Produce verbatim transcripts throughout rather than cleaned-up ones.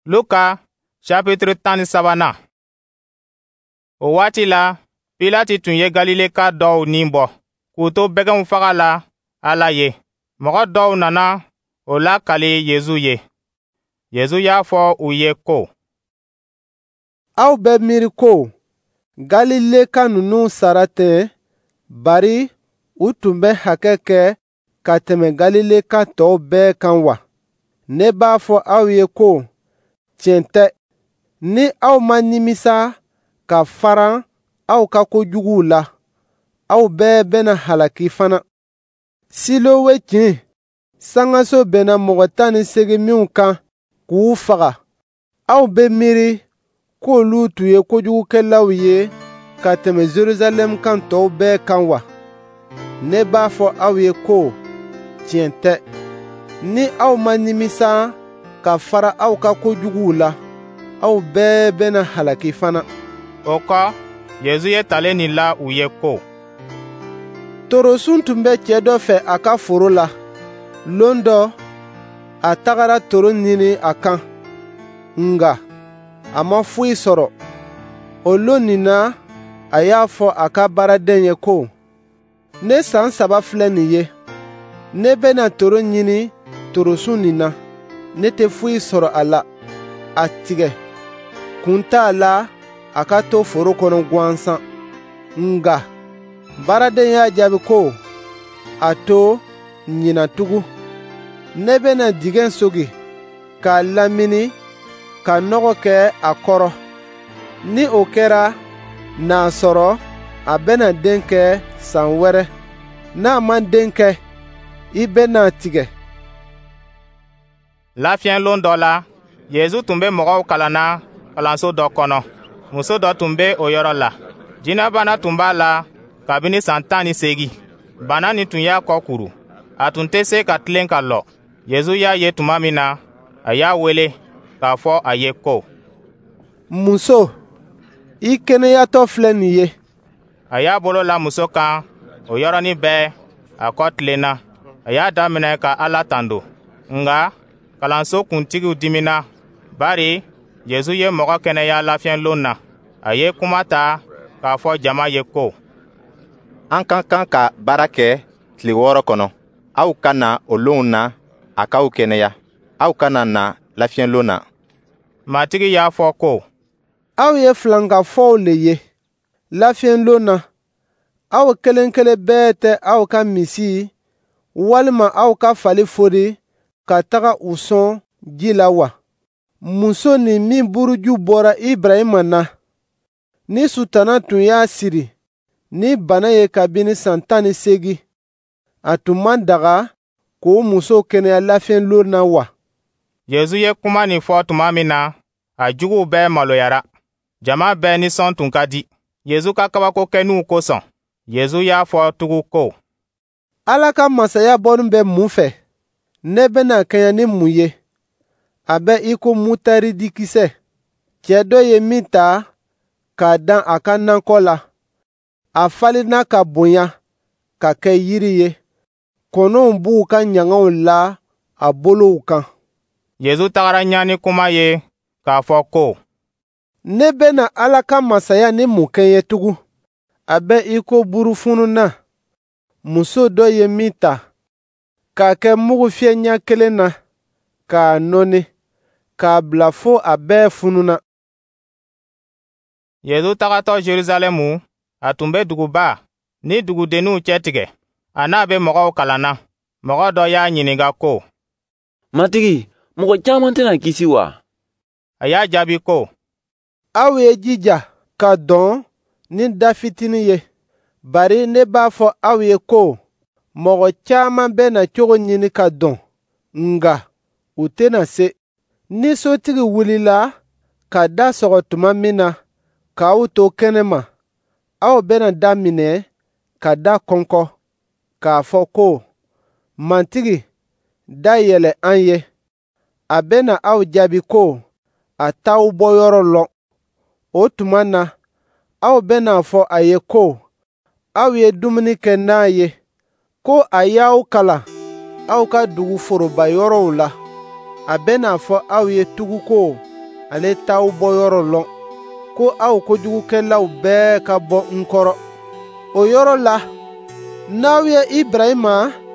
Luka chapitre tan ni sabanan. O waati la, Pilati tun ye Galileka dɔw ni bɔ k'u to bɛgɛnw faga la Ala ye. Mɔgɔ dɔw nana o lakali Yezu ye. Yezu y'a fɔ u ye ko: Aw bɛ miiri ko Galileka ninnu sara tɛ, bari u tun bɛ hakɛ kɛ ka tɛmɛ Galileka tɔw bɛɛ kan wa? Ne b'a fɔ aw ye ko tiɲɛ tɛ, ni aw ma nimisa ka fara aw ka kojuguw la, aw bɛɛ bɛna halaki fana. Silowe cin, sangaso bɛnna mɔgɔ tan ni seegin minw kan k'u faga. Aw bɛ miiri k'olu tun ye kojugukɛlaw ye ka tɛmɛ Jerusalem kan tɔw bɛɛ kan wa? Ne b'a fɔ aw ye ko tiɲɛ tɛ, ni aw ma nimisa ka fara aw ka kojuguw la, aw bɛɛ bɛna halaki fana. O kɔ, Yezu ye talen nin la u ye ko: Torosun tun bɛ cɛ dɔ fɛ a ka foro la. Lon dɔ, a tagara toro ɲini a kan, nga a ma foyi sɔrɔ. O lon nin na, a y'a fɔ a ka baaraden ye ko: ne san saba filɛ nin ye, ne bɛna toro ɲini torosun nin na, ne tɛ foyi sɔrɔ a la. A tigɛ, kun t'a la a ka to foro kɔnɔ gansan. Nga baaraden y'a jaabi ko: a to ɲina tugun, ne bɛna digɛn sogi k'a lamini ka nɔgɔ kɛ a kɔrɔ. Ni o kɛra, n'a sɔrɔ a bɛna den kɛ san wɛrɛ. N'a man den kɛ, i bɛna tigɛ. Lafiɲɛlon dɔ la, Yezu tun bɛ mɔgɔw kalanna kalanso dɔ kɔnɔ. Muso dɔ tun bɛ o yɔrɔ la. Jinɛbana tun b'a la kabini san tan ni seegin. Bana nin tun y'a kɔ kuru. A tun tɛ se ka tilen ka lɔ. Yezu y'a ye tuma min na, a y'a wele k'a fɔ a ye ko: muso, i kɛnɛyatɔ filɛ nin ye. A y'a bolo la muso kan, o yɔrɔnin bɛɛ a kɔ tilenna. A y'a daminɛ ka Ala tando. Nga kalanso kuntigiw dimina, bari Yezu ye mɔgɔ kɛnɛya lafiɲɛlon na. A ye kuma ta k'a fɔ jama ye ko: an ka kan ka baara kɛ tile wɔɔrɔ kɔnɔ. Aw ka na o lonw na a k'aw kɛnɛya. Aw ka na na lafiɲɛlon na. Matigi y'a fɔ ko: aw ye filankafɔw le ye. Lafiɲɛlon na, aw kelen kelen bɛɛ tɛ aw ka misi walima aw ka fali fori ka taga u sɔn ji la wa? Muso nin min buruju bɔra Ibrahima na, ni sutana tun y'a siri ni bana ye kabini san tan ni seegin, a tun man daga k'o muso kɛnɛya lafiɲɛlon na wa? Yezu ye kuma nin fɔ tuma min na, a juguw bɛɛ maloyara. Jama bɛɛ nisɔn tun ka di. Yezu ka kabakokɛninw kosɔn, Yezu y'a fɔ tugun ko: Ala ka masaya bɔlen bɛ mun fɛ? Ne bɛna kɛɲɛ ni mun ye? A bɛ i ko mutaridikisɛ. Cɛ dɔ ye min ta k'a dan a ka nankɔ la. A falenna ka bonya ka kɛ yiri ye. Kɔnɔw b'u ka ɲaŋaw la a bolow kan. Yezu tagara ɲa ni kuma ye k'a fɔ ko: ne bɛna Ala ka masaya ni mun kɛ ye tugun? A bɛ i ko burufununa. Muso dɔ ye min ta k'a kɛ mugu fiyɛ ɲɛ kelen na, k'a nɔni, k'a bila fo a bɛɛ fununa. Yezu tagatɔ Jerusalɛmu, a tun bɛ duguba ni dugudenninw cɛtigɛ. A n'a bɛ mɔgɔw kalanna. Mɔgɔ dɔ y'a ɲininka ko: Matigi, mɔgɔ caman tɛna kisi wa? A y'a jaabi ko: aw ye jija ka dɔn ni da fitinin ye. Bari ne b'a fɔ aw ye ko mɔgɔ caman bɛna cogo ɲini ka dɔn, nga u tɛna se. Ni sotigi wulila ka da sɔgɔ tuma min na k'aw to kɛnɛma, aw bɛna da minɛ ka da kɔnkɔ, k'a fɔ ko: mantigi, da yɛlɛ an ye. A bɛna aw jaabi ko a t'aw bɔyɔrɔ lɔn. O tuma na, aw bɛna fɔ a ye ko aw ye dumuni kɛ n'a ye, ko a y'aw kalan aw ka dugu foroba yɔrɔw la. A bɛna fɔ aw ye tugun ko ale t'aw bɔ yɔrɔ lɔn ko aw kojugukɛlaw bɛɛ ka bɔ n kɔrɔ. O yɔrɔ la n'aw ye Ibrahima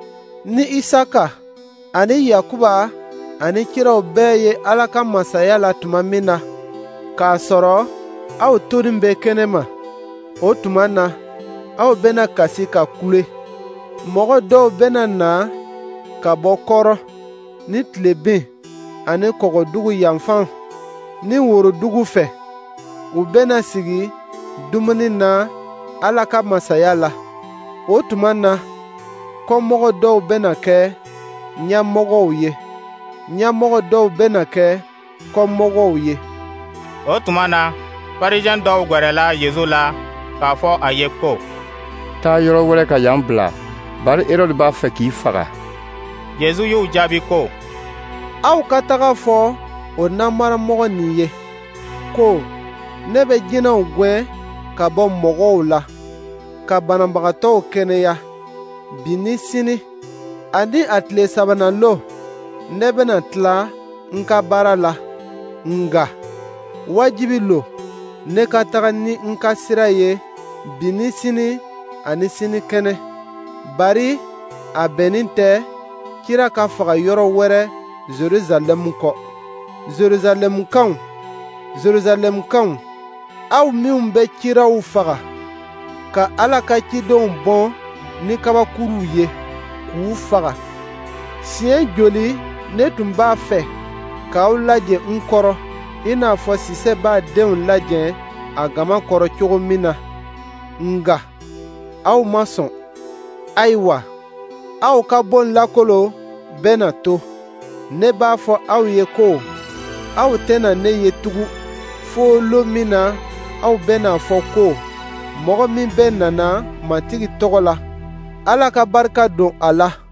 ni Isaka ani Yakuba ani kiraw bɛɛ ye Ala ka masaya la tuma min na, k'a sɔrɔ aw tonin bɛ kɛnɛma, o tuma na aw bɛna kasi ka kule. Mɔgɔ dɔw bɛna na ka bɔ kɔrɔ ni tileben ani kɔgɔdugu yanfan ni worodugu fɛ. U bɛna sigi dumuni na Ala ka masaya la. O tuma na kɔmɔgɔ dɔw bɛna kɛ ɲɛmɔgɔw ye, ɲɛmɔgɔ dɔw bɛna kɛ kɔmɔgɔw ye. O tuma na Farizɛn dɔw gwɛrɛla Yezu la k'a fɔ a ye ko, taa yɔrɔ wɛrɛ ka yan bila, bari Herɔde b'a fɛ k'i faga. Yezu y'u jaabi ko, aw ka taga fɔ o namaramɔgɔ nin ye ko ne bɛ jinɛw gɛn ka bɔ mɔgɔw la, ka banabagatɔw kɛnɛya bi ni sini, ani a tile sabanan lo ne bɛna tila n ka baara la. Nga wajibi lo ne ka taga ni n ka sira ye bi ni sini ani sini kɛnɛ, bari a bɛnnen tɛ kira ka faga yɔrɔ wɛrɛ Jerusalɛmu kɔ. Jerusalɛmukanw, Jerusalɛmukanw, aw minw bɛ kiraw faga, ka Ala ka cidenw bɔn ni kabakuruw ye k'u faga. Siɲɛ joli ne tun b'a fɛ k'aw lajɛ n kɔrɔ i n'a fɔ sisɛ b'a denw lajɛ a gama kɔrɔ cogo min na, nga aw ma sɔn. Ayiwa, aw ka bɔ n lakolo bɛna to. Ne b'a fɔ aw ye ko aw tɛna ne ye tugun fo lo min na aw bɛna fɔ ko mɔgɔ min bɛ nana matigi tɔgɔ la, Ala ka barika don a la.